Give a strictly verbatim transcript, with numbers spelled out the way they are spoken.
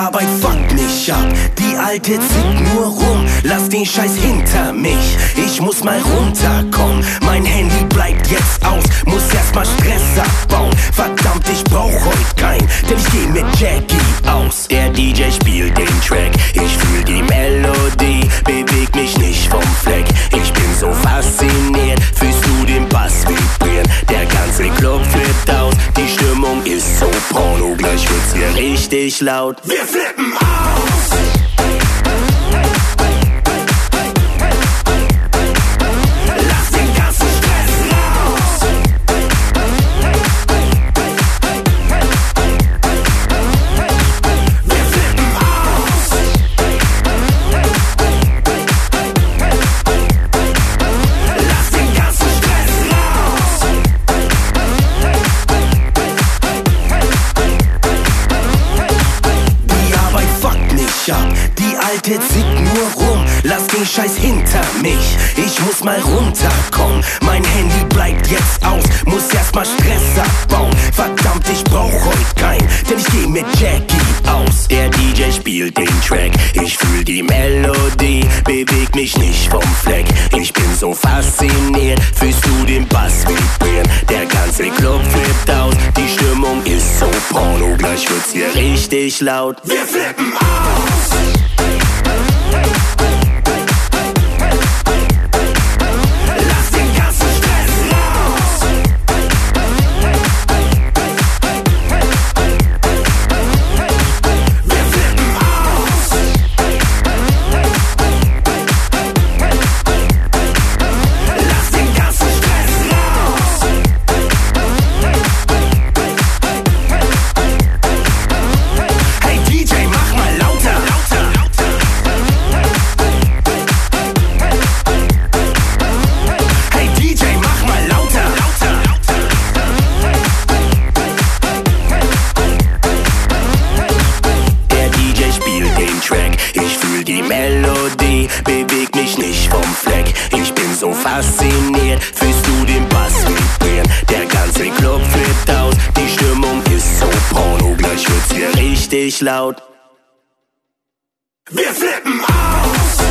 Arbeit fuckt mich ab, die Alte zieht nur rum. Lass den Scheiß hinter mich, ich muss mal runterkommen. Mein Handy bleibt jetzt aus, muss erstmal Stress abbauen. Verdammt, ich brauch heute keinen, denn ich geh mit Jackie aus. Der D J spielt den Track, ich fühl die Melodie, beweg mich nicht vom Fleck. Ich bin so fasziniert, fühlst du den Bass vibrieren? Der ganze Club flippt aus, die Stimmung ist so porno, gleich wird's hier richtig laut. Wir flippen aus! Die Alte zieht nur rum, lass den Scheiß hinter mich. Ich muss mal runterkommen, mein Handy bleibt jetzt aus, muss erstmal Stress abbauen. Verdammt, ich brauch heute keinen, denn ich geh mit Jackie aus. Der D J spielt den Track, ich fühl die Melodie, beweg mich nicht vom Fleck. Ich bin so fasziniert, fühlst du den Bass vibrieren? Der ganze Club flippt aus, die Stimmung ist so porno, gleich wird's hier richtig laut. Wir flippen aus! Die Melodie, beweg mich nicht vom Fleck. Ich bin so fasziniert, fühlst du den Bass vibrieren? Der ganze Club flippt aus, die Stimmung ist so porno, gleich wird's hier richtig laut. Wir flippen aus!